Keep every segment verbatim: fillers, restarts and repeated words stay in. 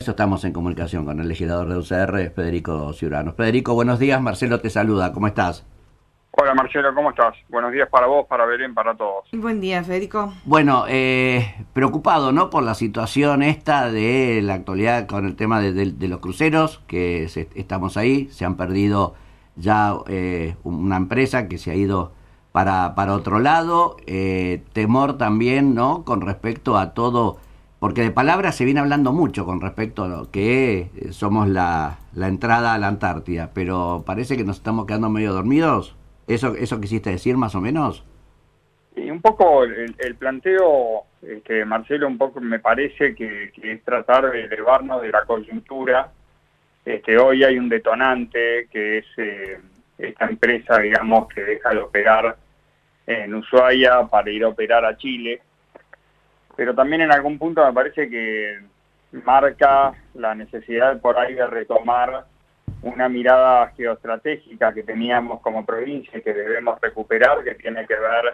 eso estamos en comunicación con el legislador de U C R, Federico Ciurano. Federico, buenos días, Marcelo te saluda, ¿cómo estás? Hola Marcelo, ¿cómo estás? Buenos días para vos, para Belén, para todos. Buen día, Federico. Bueno, eh, preocupado, ¿no?, por la situación esta de la actualidad con el tema de, de, de los cruceros, que se, estamos ahí, se han perdido ya eh, una empresa que se ha ido para, para otro lado, eh, temor también, ¿no?, con respecto a todo, porque de palabras se viene hablando mucho con respecto a lo que somos la, la entrada a la Antártida, pero parece que nos estamos quedando medio dormidos. ¿Eso, eso quisiste decir más o menos? Y un poco el, el planteo, este, Marcelo, un poco me parece que, que es tratar de elevarnos de la coyuntura. Este, hoy hay un detonante que es eh, esta empresa, digamos, que deja de operar en Ushuaia para ir a operar a Chile. Pero también en algún punto me parece que marca la necesidad por ahí de retomar una mirada geoestratégica que teníamos como provincia y que debemos recuperar, que tiene que ver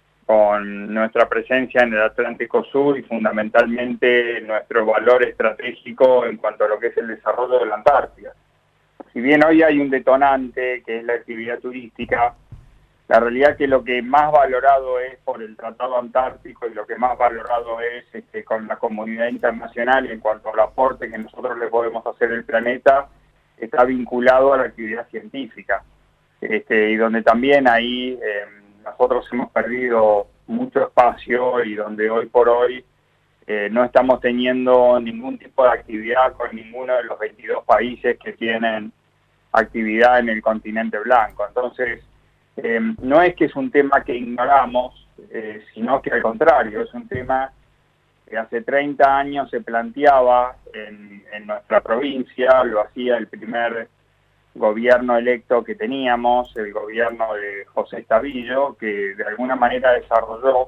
con nuestra presencia en el Atlántico Sur y fundamentalmente nuestro valor estratégico en cuanto a lo que es el desarrollo de la Antártida. Si bien hoy hay un detonante que es la actividad turística, la realidad es que lo que más valorado es por el Tratado Antártico y lo que más valorado es este, con la comunidad internacional en cuanto al aporte que nosotros le podemos hacer al planeta, está vinculado a la actividad científica, este, y donde también ahí eh, nosotros hemos perdido mucho espacio y donde hoy por hoy eh, no estamos teniendo ningún tipo de actividad con ninguno de los veintidós países que tienen actividad en el continente blanco. Entonces, eh, no es que es un tema que ignoramos, eh, sino que al contrario, es un tema que hace treinta años se planteaba en, en nuestra provincia, lo hacía el primer gobierno electo que teníamos, el gobierno de José Estavillo, que de alguna manera desarrolló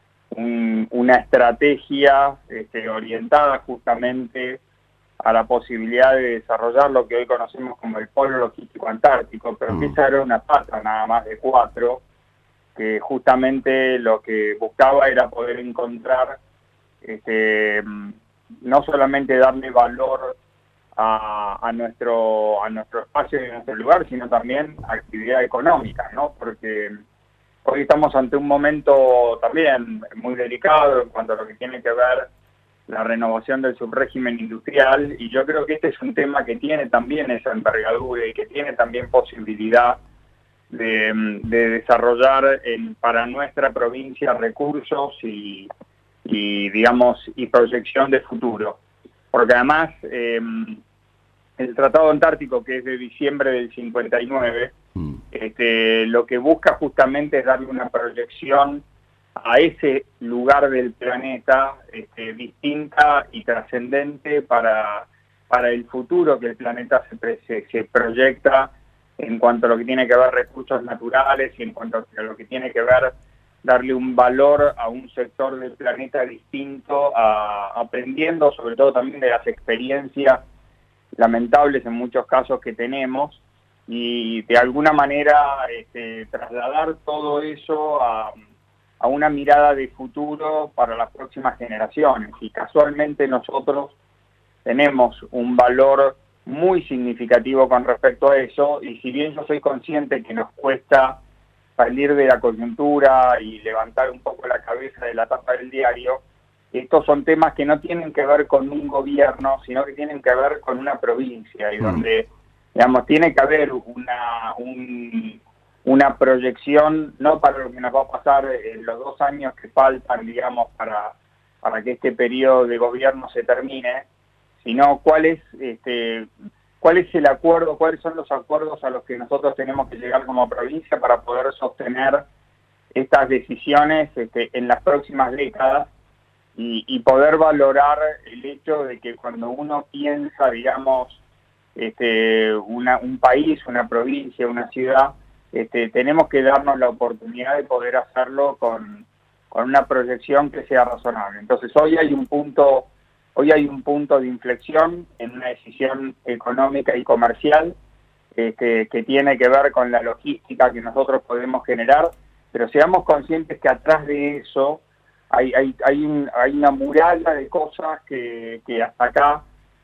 un, una estrategia este, orientada justamente a la posibilidad de desarrollar lo que hoy conocemos como el polo logístico antártico, pero que esa era una pata nada más de cuatro, que justamente lo que buscaba era poder encontrar Este, no solamente darle valor a, a nuestro a nuestro espacio y a nuestro lugar, sino también actividad económica, ¿no? Porque hoy estamos ante un momento también muy delicado en cuanto a lo que tiene que ver la renovación del subrégimen industrial, y yo creo que este es un tema que tiene también esa envergadura y que tiene también posibilidad de, de desarrollar en, para nuestra provincia recursos y y digamos y proyección de futuro, porque además eh, el Tratado Antártico, que es de diciembre del cincuenta y nueve, mm. este, lo que busca justamente es darle una proyección a ese lugar del planeta este, distinta y trascendente para, para el futuro que el planeta se, se, se proyecta en cuanto a lo que tiene que ver recursos naturales y en cuanto a lo que tiene que ver darle un valor a un sector del planeta distinto, a, aprendiendo sobre todo también de las experiencias lamentables en muchos casos que tenemos, y de alguna manera este, trasladar todo eso a, a una mirada de futuro para las próximas generaciones. Y casualmente nosotros tenemos un valor muy significativo con respecto a eso, y si bien yo soy consciente que nos cuesta salir de la coyuntura y levantar un poco la cabeza de la tapa del diario, estos son temas que no tienen que ver con un gobierno, sino que tienen que ver con una provincia, y donde, digamos, tiene que haber una, un, una proyección, no para lo que nos va a pasar en los dos años que faltan, digamos, para, para que este periodo de gobierno se termine, sino cuál es este cuál es el acuerdo, cuáles son los acuerdos a los que nosotros tenemos que llegar como provincia para poder sostener estas decisiones este, en las próximas décadas y, y poder valorar el hecho de que cuando uno piensa, digamos, este, una, un país, una provincia, una ciudad, este, tenemos que darnos la oportunidad de poder hacerlo con, con una proyección que sea razonable. Entonces hoy hay un punto... Hoy hay un punto de inflexión en una decisión económica y comercial este, que tiene que ver con la logística que nosotros podemos generar, pero seamos conscientes que atrás de eso hay, hay, hay, un, hay una muralla de cosas que, que hasta acá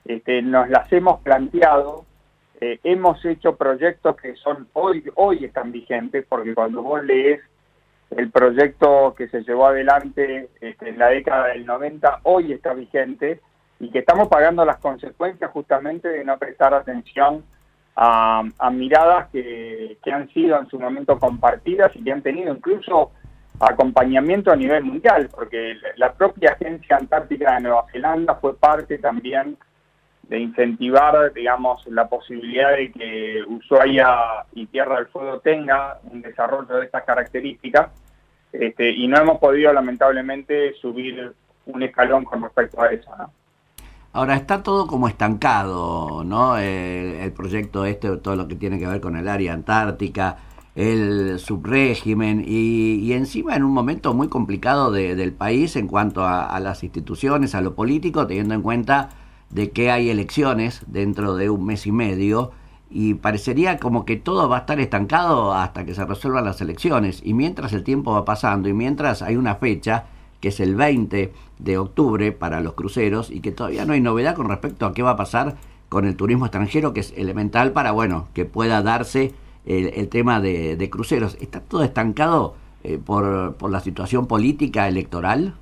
este, nos las hemos planteado, eh, hemos hecho proyectos que son hoy, hoy están vigentes, porque cuando vos lees el proyecto que se llevó adelante este, en la década del noventa, hoy está vigente, y que estamos pagando las consecuencias justamente de no prestar atención a, a miradas que, que han sido en su momento compartidas y que han tenido incluso acompañamiento a nivel mundial, porque la propia Agencia Antártica de Nueva Zelanda fue parte también de incentivar, digamos, la posibilidad de que Ushuaia y Tierra del Fuego tenga un desarrollo de estas características, este, y no hemos podido lamentablemente subir un escalón con respecto a eso, ¿no? Ahora está todo como estancado, ¿no? Eh, el proyecto este, todo lo que tiene que ver con el área antártica, el subrégimen, y, y encima en un momento muy complicado de, del país en cuanto a, a las instituciones, a lo político, teniendo en cuenta de que hay elecciones dentro de un mes y medio, y parecería como que todo va a estar estancado hasta que se resuelvan las elecciones, y mientras el tiempo va pasando, y mientras hay una fecha que es el veinte de octubre para los cruceros, y que todavía no hay novedad con respecto a qué va a pasar con el turismo extranjero, que es elemental para, bueno, que pueda darse el, el tema de, de cruceros. ¿Está todo estancado eh, por, por la situación política electoral?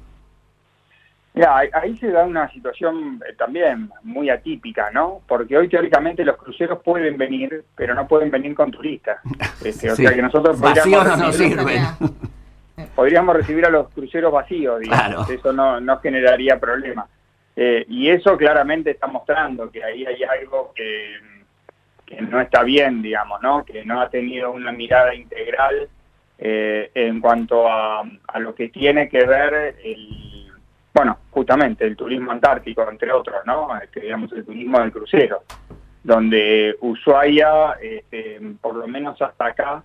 Mira, ahí se da una situación eh, también muy atípica, ¿no? Porque hoy teóricamente los cruceros pueden venir, pero no pueden venir con turistas. Este, o sí. sea que nosotros vacíos no nos recibir, sirven. podríamos recibir a los cruceros vacíos, digamos. Claro. Eso no, no generaría problema. Eh, y eso claramente está mostrando que ahí hay algo que, que no está bien, digamos, ¿no? Que no ha tenido una mirada integral eh, en cuanto a, a lo que tiene que ver el... Bueno, justamente el turismo antártico, entre otros, ¿no? Este, digamos, el turismo del crucero, donde Ushuaia, este, por lo menos hasta acá,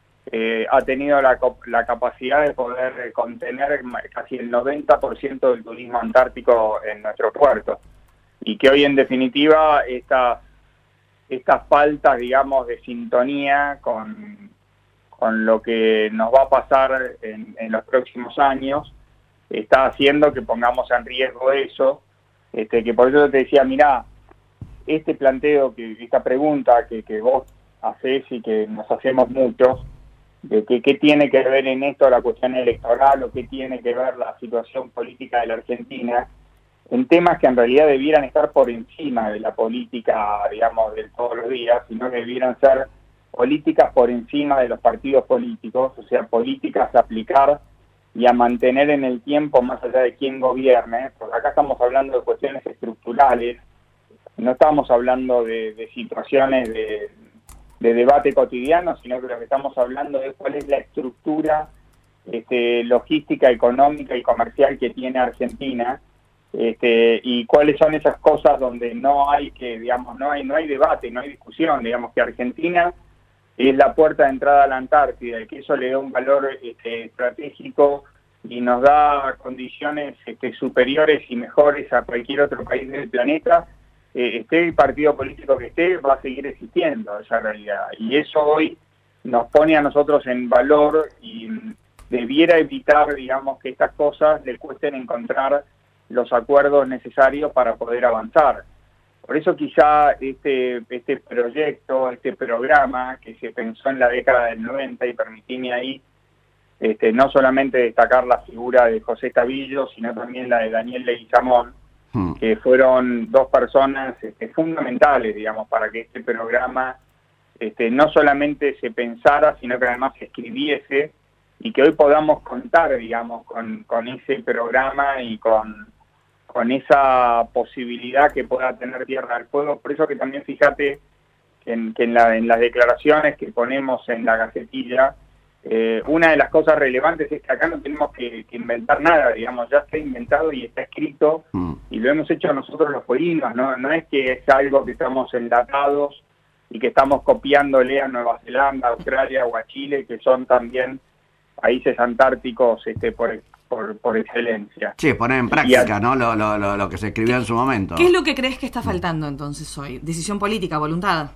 eh, ha tenido la, la capacidad de poder contener casi el noventa por ciento del turismo antártico en nuestro puerto. Y que hoy, en definitiva, estas estas faltas, digamos, de sintonía con, con lo que nos va a pasar en, en los próximos años, está haciendo que pongamos en riesgo eso, este, que por eso te decía, mirá, este planteo, que esta pregunta que, que vos hacés y que nos hacemos muchos, de que qué tiene que ver en esto la cuestión electoral o qué tiene que ver la situación política de la Argentina, en temas que en realidad debieran estar por encima de la política, digamos, de todos los días, sino que debieran ser políticas por encima de los partidos políticos, o sea, políticas a aplicar y a mantener en el tiempo más allá de quién gobierne, porque acá estamos hablando de cuestiones estructurales, no estamos hablando de, de situaciones de, de debate cotidiano, sino que lo que estamos hablando es cuál es la estructura este, logística, económica y comercial que tiene Argentina, este, y cuáles son esas cosas donde no hay que, digamos, no hay, no hay debate, no hay discusión, digamos que Argentina es la puerta de entrada a la Antártida, y que eso le da un valor este, estratégico y nos da condiciones este, superiores y mejores a cualquier otro país del planeta, eh, esté el partido político que esté, va a seguir existiendo esa realidad. Y eso hoy nos pone a nosotros en valor y debiera evitar, digamos, que estas cosas le cuesten encontrar los acuerdos necesarios para poder avanzar. Por eso quizá este, este proyecto, este programa que se pensó en la década del noventa, y permitíme ahí este, no solamente destacar la figura de José Estavillo, sino también la de Daniel Leguizamón, hmm. que fueron dos personas este, fundamentales, digamos, para que este programa este, no solamente se pensara, sino que además se escribiese, y que hoy podamos contar, digamos, con, con ese programa y con... con esa posibilidad que pueda tener Tierra del Fuego. Por eso que también fíjate que en, que en, la, en las declaraciones que ponemos en la Gacetilla, eh, una de las cosas relevantes es que acá no tenemos que, que inventar nada, digamos, ya está inventado y está escrito, mm. y lo hemos hecho nosotros los pueblos, ¿no? No es que es algo que estamos enlatados y que estamos copiándole a Nueva Zelanda, a Australia o a Chile, que son también países antárticos este, por Por, por excelencia. Sí, poner en práctica, a... ¿no? Lo, lo, lo, lo que se escribió en su momento. ¿Qué es lo que crees que está faltando entonces hoy? ¿Decisión política, voluntad?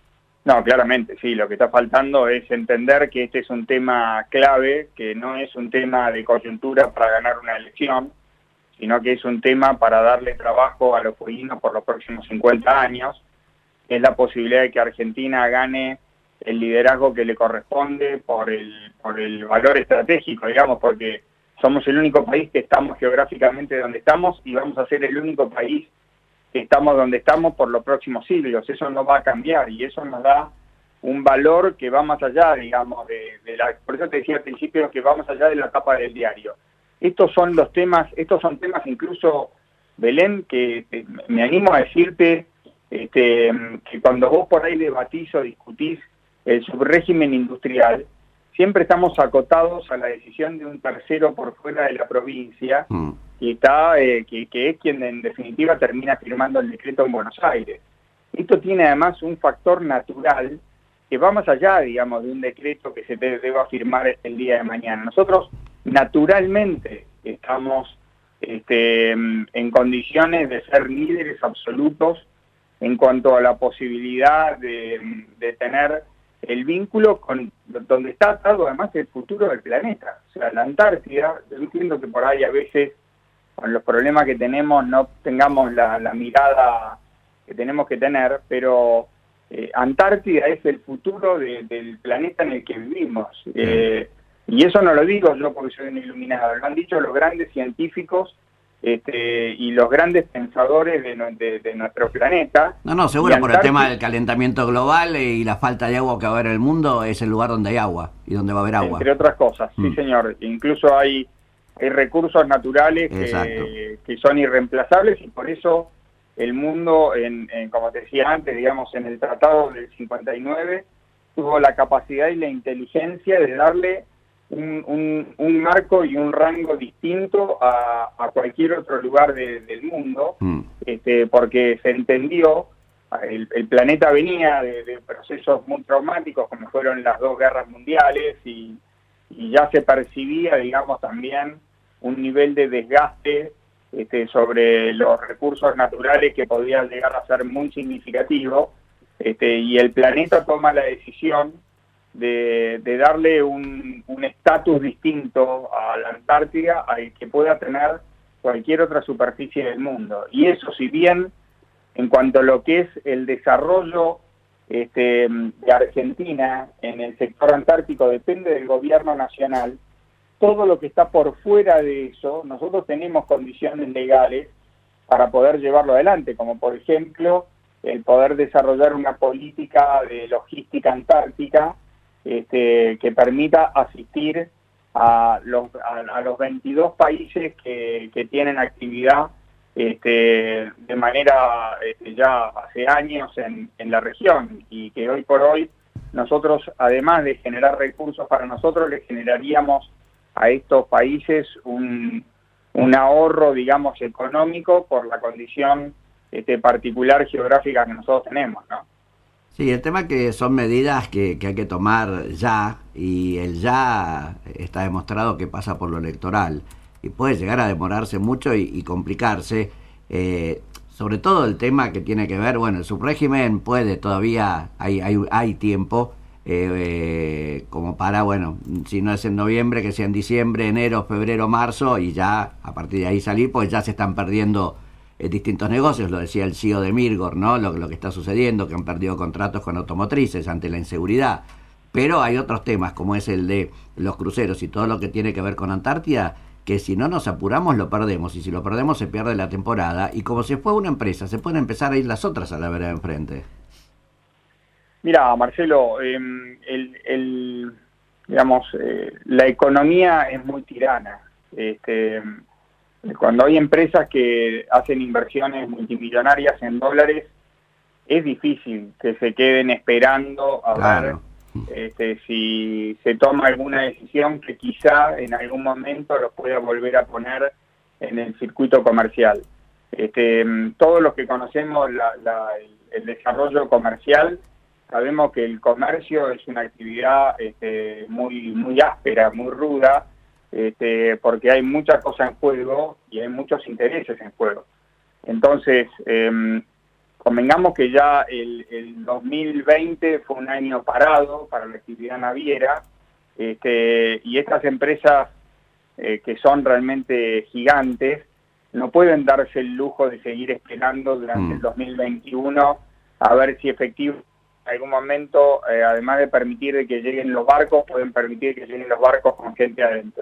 No, claramente, sí. Lo que está faltando es entender que este es un tema clave, que no es un tema de coyuntura para ganar una elección, sino que es un tema para darle trabajo a los fueguinos por los próximos cincuenta años. Es la posibilidad de que Argentina gane el liderazgo que le corresponde por el, por el valor estratégico, digamos, porque somos el único país que estamos geográficamente donde estamos y vamos a ser el único país que estamos donde estamos por los próximos siglos. Eso no va a cambiar y eso nos da un valor que va más allá, digamos, de, de la... Por eso te decía al principio que va más allá de la tapa del diario. Estos son los temas, estos son temas incluso, Belén, que te, me animo a decirte este, que cuando vos por ahí debatís o discutís el subrégimen industrial, siempre estamos acotados a la decisión de un tercero por fuera de la provincia, mm. que, está, eh, que, que es quien en definitiva termina firmando el decreto en Buenos Aires. Esto tiene además un factor natural que va más allá, digamos, de un decreto que se te deba firmar el día de mañana. Nosotros naturalmente estamos este, en condiciones de ser líderes absolutos en cuanto a la posibilidad de, de tener el vínculo con donde está atado además el futuro del planeta. O sea, la Antártida, yo entiendo que por ahí a veces con los problemas que tenemos no tengamos la, la mirada que tenemos que tener, pero eh, Antártida es el futuro de, del planeta en el que vivimos. Eh, y eso no lo digo yo porque soy un iluminado, lo han dicho los grandes científicos Este, y los grandes pensadores de, de, de nuestro planeta. No, no, seguro por el tema del calentamiento global y la falta de agua que va a haber en el mundo, es el lugar donde hay agua y donde va a haber agua. Entre otras cosas, mm. sí señor. Incluso hay, hay recursos naturales que, que son irreemplazables y por eso el mundo, en, en, como te decía antes, digamos, en el Tratado del cincuenta y nueve, tuvo la capacidad y la inteligencia de darle Un, un, un marco y un rango distinto a, a cualquier otro lugar de, del mundo, mm. este, porque se entendió, el, el planeta venía de, de procesos muy traumáticos como fueron las dos guerras mundiales y, y ya se percibía, digamos, también un nivel de desgaste este, sobre los recursos naturales que podía llegar a ser muy significativo, este, y el planeta toma la decisión De, de darle un estatus distinto a la Antártida al que pueda tener cualquier otra superficie del mundo. Y eso, si bien en cuanto a lo que es el desarrollo este, de Argentina en el sector antártico depende del gobierno nacional, todo lo que está por fuera de eso, nosotros tenemos condiciones legales para poder llevarlo adelante, como por ejemplo el poder desarrollar una política de logística antártica Este, que permita asistir a los, a, a los veintidós países que, que tienen actividad este, de manera este, ya hace años en, en la región y que hoy por hoy nosotros, además de generar recursos para nosotros, le generaríamos a estos países un, un ahorro, digamos, económico por la condición este, particular geográfica que nosotros tenemos, ¿no? Sí, el tema es que son medidas que, que hay que tomar ya, y el ya está demostrado que pasa por lo electoral, y puede llegar a demorarse mucho y, y complicarse, eh, sobre todo el tema que tiene que ver, bueno, el subrégimen puede todavía, hay, hay, hay tiempo, eh, eh, como para, bueno, si no es en noviembre, que sea en diciembre, enero, febrero, marzo, y ya a partir de ahí salir, pues ya se están perdiendo Eh, distintos negocios, lo decía el C E O de Mirgor, ¿no? Lo, lo que está sucediendo, que han perdido contratos con automotrices ante la inseguridad. Pero hay otros temas, como es el de los cruceros y todo lo que tiene que ver con Antártida, que si no nos apuramos lo perdemos, y si lo perdemos se pierde la temporada, y como se fue una empresa, se pueden empezar a ir las otras a la vereda de enfrente. Mira, Marcelo, eh, el, el, digamos, eh, la economía es muy tirana. Este... Cuando hay empresas que hacen inversiones multimillonarias en dólares, es difícil que se queden esperando a claro. ver este, si se toma alguna decisión que quizá en algún momento los pueda volver a poner en el circuito comercial. Este, todos los que conocemos la, la, el, el desarrollo comercial, sabemos que el comercio es una actividad este, muy, muy áspera, muy ruda, Este, porque hay mucha cosa en juego y hay muchos intereses en juego. Entonces, eh, convengamos que ya el, el dos mil veinte fue un año parado para la actividad naviera, este, y estas empresas eh, que son realmente gigantes, no pueden darse el lujo de seguir esperando durante mm. el dos mil veintiuno a ver si efectivamente en algún momento, eh, además de permitir de que lleguen los barcos, pueden permitir que lleguen los barcos con gente adentro.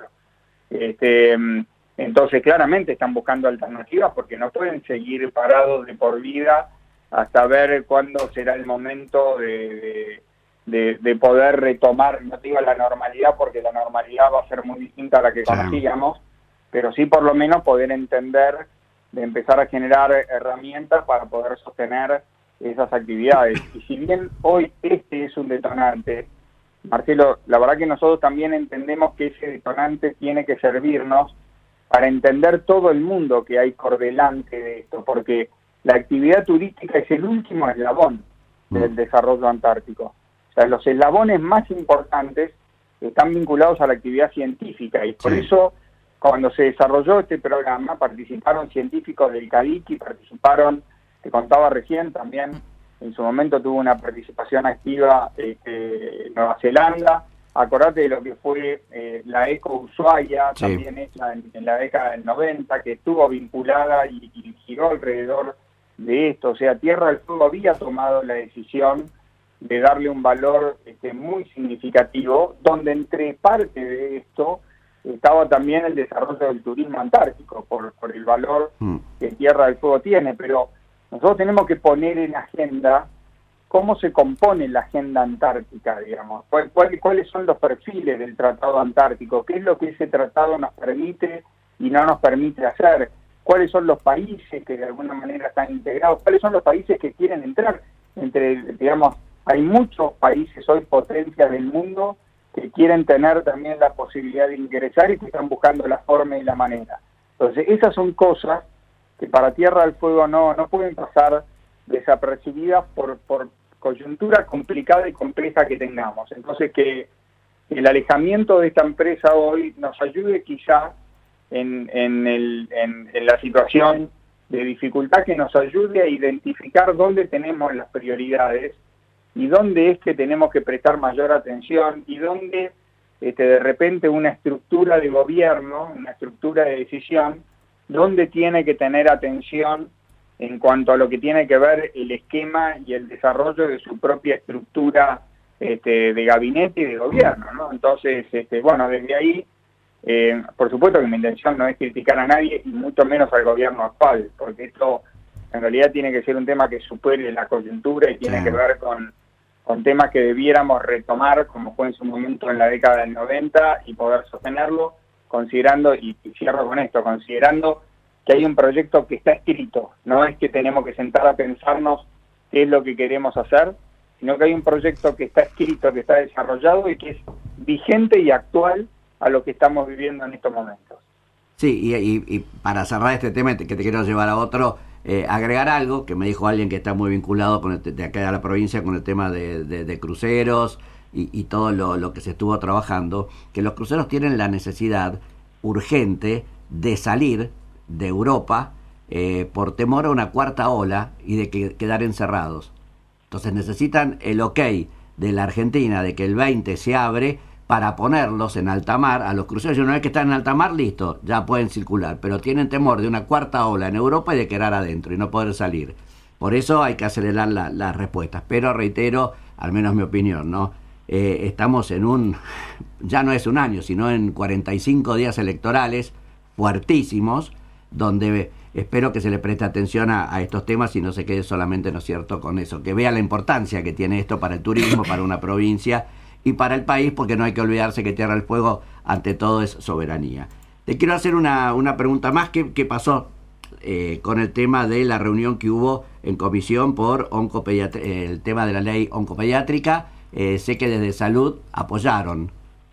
Este, entonces, claramente están buscando alternativas porque no pueden seguir parados de por vida hasta ver cuándo será el momento de, de, de, de poder retomar, no digo la normalidad, porque la normalidad va a ser muy distinta a la que conocíamos, pero sí por lo menos poder entender, de empezar a generar herramientas para poder sostener esas actividades. Y si bien hoy este es un detonante, Marcelo, la verdad que nosotros también entendemos que ese detonante tiene que servirnos para entender todo el mundo que hay por delante de esto, porque la actividad turística es el último eslabón del desarrollo antártico. O sea, los eslabones más importantes están vinculados a la actividad científica, y por sí. eso cuando se desarrolló este programa participaron científicos del CADICI, participaron, te contaba recién, también en su momento tuvo una participación activa este, Nueva Zelanda. Acordate de lo que fue eh, la Eco Ushuaia, sí. también hecha en, en la década del noventa, que estuvo vinculada y, y giró alrededor de esto. O sea, Tierra del Fuego había tomado la decisión de darle un valor este, muy significativo, donde entre parte de esto estaba también el desarrollo del turismo antártico, por, por el valor mm. que Tierra del Fuego tiene. Pero nosotros tenemos que poner en agenda cómo se compone la agenda antártica, digamos, ¿Cuál, cuál, cuáles son los perfiles del Tratado Antártico, qué es lo que ese tratado nos permite y no nos permite hacer, cuáles son los países que de alguna manera están integrados, cuáles son los países que quieren entrar. Entre, digamos, hay muchos países hoy potencias del mundo que quieren tener también la posibilidad de ingresar y que están buscando la forma y la manera. Entonces, esas son cosas que para Tierra del Fuego no, no pueden pasar desapercibidas por, por coyuntura complicada y compleja que tengamos. Entonces, que el alejamiento de esta empresa hoy nos ayude quizá en, en, el, en, en la situación de dificultad, que nos ayude a identificar dónde tenemos las prioridades y dónde es que tenemos que prestar mayor atención y dónde este, de repente una estructura de gobierno, una estructura de decisión, dónde tiene que tener atención en cuanto a lo que tiene que ver el esquema y el desarrollo de su propia estructura este, de gabinete y de gobierno, ¿no? Entonces, este, bueno, desde ahí, eh, por supuesto que mi intención no es criticar a nadie, y mucho menos al gobierno actual, porque esto en realidad tiene que ser un tema que supere la coyuntura y tiene sí. que ver con, con temas que debiéramos retomar, como fue en su momento en la década del noventa, y poder sostenerlo, considerando, y, y cierro con esto, considerando que hay un proyecto que está escrito, no es que tenemos que sentar a pensarnos qué es lo que queremos hacer, sino que hay un proyecto que está escrito, que está desarrollado y que es vigente y actual a lo que estamos viviendo en estos momentos. Sí, y, y, y para cerrar este tema, que te quiero llevar a otro, eh, agregar algo que me dijo alguien que está muy vinculado con el, de acá de la provincia con el tema de, de, de cruceros y, y todo lo, lo que se estuvo trabajando, que los cruceros tienen la necesidad urgente de salir de Europa eh, por temor a una cuarta ola y de que quedar encerrados. Entonces necesitan el ok de la Argentina de que el veinte se abre para ponerlos en alta mar a los cruceros. Y una vez que están en alta mar, listo, ya pueden circular, pero tienen temor de una cuarta ola en Europa y de quedar adentro y no poder salir. Por eso hay que acelerar la, las respuestas. Pero reitero, al menos mi opinión, ¿no? Eh, estamos en un, ya no es un año, sino en cuarenta y cinco días electorales fuertísimos, donde espero que se le preste atención a, a estos temas y no se quede solamente, ¿no es cierto?, con eso, que vea la importancia que tiene esto para el turismo, para una provincia y para el país, porque no hay que olvidarse que Tierra del Fuego ante todo es soberanía. Te quiero hacer una, una pregunta más. ¿Qué, qué pasó eh, con el tema de la reunión que hubo en comisión por oncopediatr- el tema de la ley oncopediátrica? Eh, sé que desde Salud apoyaron.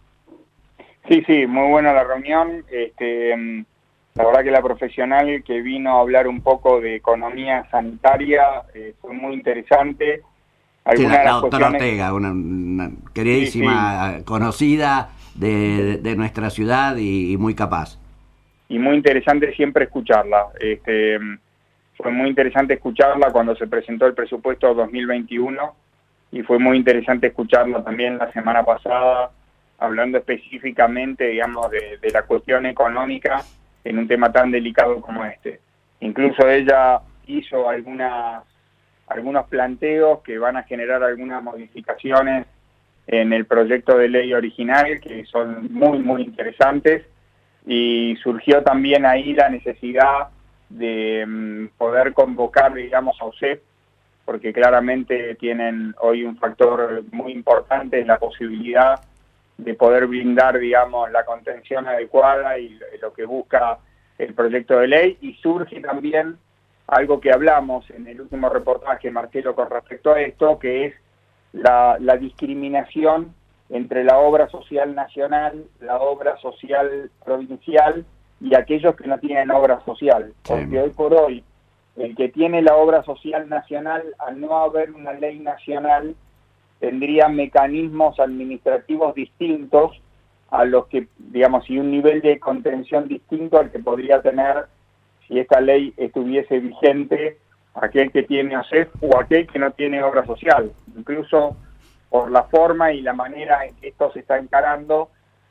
Sí, sí, muy buena la reunión. Este, la verdad que la profesional que vino a hablar un poco de economía sanitaria eh, fue muy interesante. Sí, la, la doctora Ortega, una, una queridísima, sí, sí. conocida de, de, de nuestra ciudad y, y muy capaz. Y muy interesante siempre escucharla. Este, fue muy interesante escucharla cuando se presentó el presupuesto dos mil veintiuno y fue muy interesante escucharla también la semana pasada, hablando específicamente, digamos, de, de la cuestión económica en un tema tan delicado como este. Incluso ella hizo algunas, algunos planteos que van a generar algunas modificaciones en el proyecto de ley original, que son muy, muy interesantes, y surgió también ahí la necesidad de um, poder convocar, digamos, a O S E P, porque claramente tienen hoy un factor muy importante en la posibilidad de poder brindar, digamos, la contención adecuada y lo que busca el proyecto de ley. Y surge también algo que hablamos en el último reportaje, Marcelo, con respecto a esto, que es la, la discriminación entre la obra social nacional, la obra social provincial y aquellos que no tienen obra social. Porque sí, hoy por hoy, el que tiene la obra social nacional, al no haber una ley nacional, tendría mecanismos administrativos distintos a los que, digamos, y un nivel de contención distinto al que podría tener si esta ley estuviese vigente aquel que tiene O S E P o aquel que no tiene obra social. Incluso por la forma y la manera en que esto se está encarando,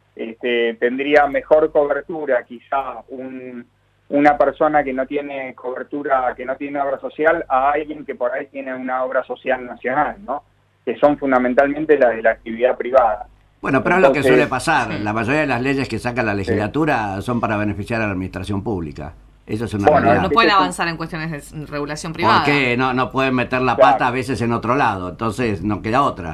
este, tendría mejor cobertura quizá un... una persona que no tiene cobertura, que no tiene obra social, a alguien que por ahí tiene una obra social nacional, ¿no? Que son fundamentalmente las de la actividad privada. Bueno, pero Entonces, es lo que suele pasar. La mayoría de las leyes que saca la legislatura sí. son para beneficiar a la administración pública. Eso es una bueno, realidad. No pueden avanzar en cuestiones de regulación privada. Porque no, no pueden meter la claro. pata a veces en otro lado, entonces no queda otra.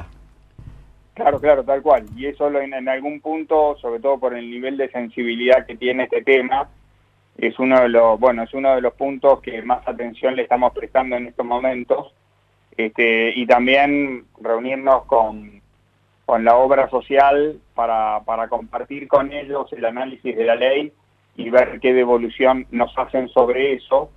Claro, claro, tal cual. Y eso en, en algún punto, sobre todo por el nivel de sensibilidad que tiene este tema, es uno de los, bueno, es uno de los puntos que más atención le estamos prestando en estos momentos, este, y también reunirnos con, con la obra social para, para compartir con ellos el análisis de la ley y ver qué devolución nos hacen sobre eso.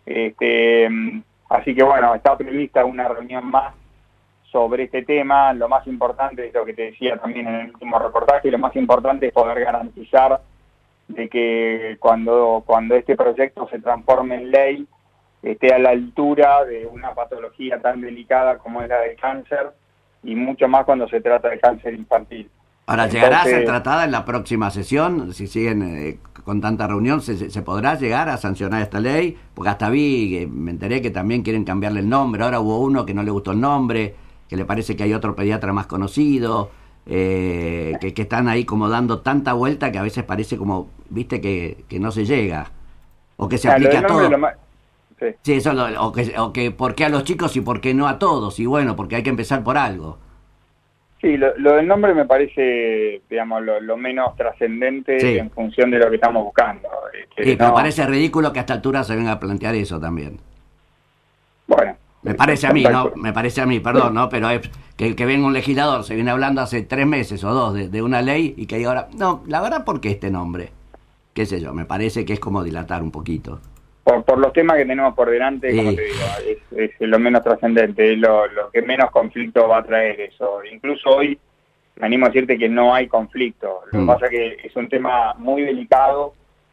Este, así que bueno, está prevista una reunión más sobre este tema. Lo más importante es lo que te decía también en el último reportaje, lo más importante es poder garantizar de que cuando, cuando este proyecto se transforme en ley, esté a la altura de una patología tan delicada como es la del cáncer, y mucho más cuando se trata de cáncer infantil. Ahora, ¿llegará Entonces, a ser tratada en la próxima sesión? Si siguen eh, con tanta reunión, ¿se, ¿se podrá llegar a sancionar esta ley? Porque hasta vi, eh, me enteré que también quieren cambiarle el nombre. Ahora hubo uno que no le gustó el nombre, que le parece que hay otro pediatra más conocido. Eh, que, que están ahí como dando tanta vuelta que a veces parece como, viste, que, que no se llega, o que se ah, aplique a todos. Más... Sí. Sí, eso lo, o, que, o que por qué a los chicos y por qué no a todos, y bueno, porque hay que empezar por algo. Sí, lo, lo del nombre me parece, digamos, lo, lo menos trascendente sí. en función de lo que estamos buscando. Que sí, pero no... parece ridículo que a esta altura se venga a plantear eso también. Bueno. Me parece a mí, ¿no? Me parece a mí, perdón, ¿no? Pero es que, que venga un legislador, se viene hablando hace tres meses o dos de, de una ley y que diga ahora, no, la verdad, ¿por qué este nombre? Qué sé yo, me parece que es como dilatar un poquito. Por, por los temas que tenemos por delante, sí. como te digo, es, es lo menos trascendente, es lo, lo que menos conflicto va a traer eso. Incluso hoy me animo a decirte que no hay conflicto. Lo mm. que pasa es que es un tema muy delicado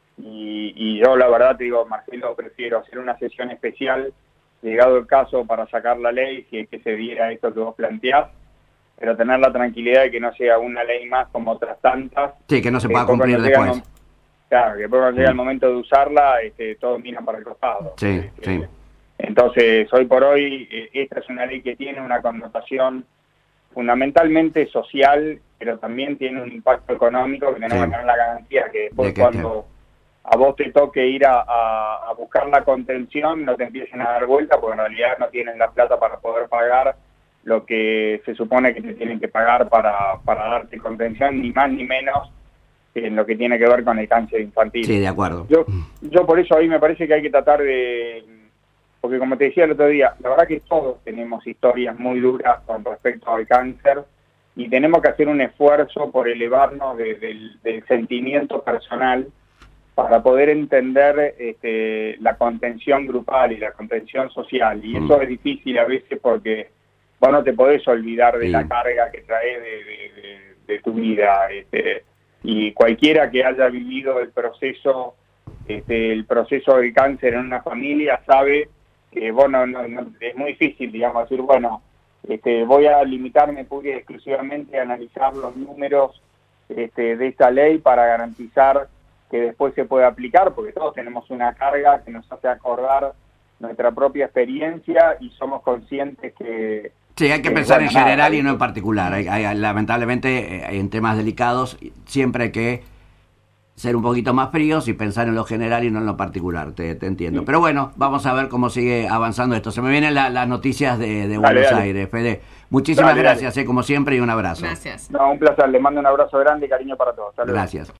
y, y yo la verdad te digo, Marcelo, prefiero hacer una sesión especial llegado el caso para sacar la ley, si es que se diera esto que vos planteás, pero tener la tranquilidad de que no sea una ley más como otras tantas. Sí, que no se pueda cumplir después. El, claro, que cuando llega el momento de usarla, este, todos miran para el costado. Sí, este, sí. Entonces, hoy por hoy, esta es una ley que tiene una connotación fundamentalmente social, pero también tiene un impacto económico que tenemos sí. que tener la garantía que después de que cuando... Te... a vos te toque ir a, a, a buscar la contención, no te empiecen a dar vuelta, porque en realidad no tienen la plata para poder pagar lo que se supone que te tienen que pagar para, para darte contención, ni más ni menos en lo que tiene que ver con el cáncer infantil. Sí, de acuerdo. Yo, yo por eso ahí me parece que hay que tratar de... Porque como te decía el otro día, la verdad que todos tenemos historias muy duras con respecto al cáncer y tenemos que hacer un esfuerzo por elevarnos de, del, del sentimiento personal para poder entender este, la contención grupal y la contención social. Y eso mm. es difícil a veces porque vos no te podés olvidar de sí. la carga que traes de, de, de, de tu vida. Este, y cualquiera que haya vivido el proceso, este, el proceso del cáncer en una familia sabe que vos no, no, no, es muy difícil, digamos, decir, bueno, este, voy a limitarme pura y exclusivamente a analizar los números este, de esta ley para garantizar que después se puede aplicar, porque todos tenemos una carga que nos hace acordar nuestra propia experiencia y somos conscientes que... Sí, hay que que, pensar bueno, en general nada, y no en particular. Hay, hay, lamentablemente, en temas delicados, siempre hay que ser un poquito más fríos y pensar en lo general y no en lo particular, te, te entiendo. Sí. Pero bueno, vamos a ver cómo sigue avanzando esto. Se me vienen la, las noticias de, de Buenos dale, dale. Aires, Fede. Muchísimas dale, gracias, dale. Eh, como siempre, y un abrazo. Gracias. No, un placer. Le mando un abrazo grande y cariño para todos. Hasta luego. Gracias.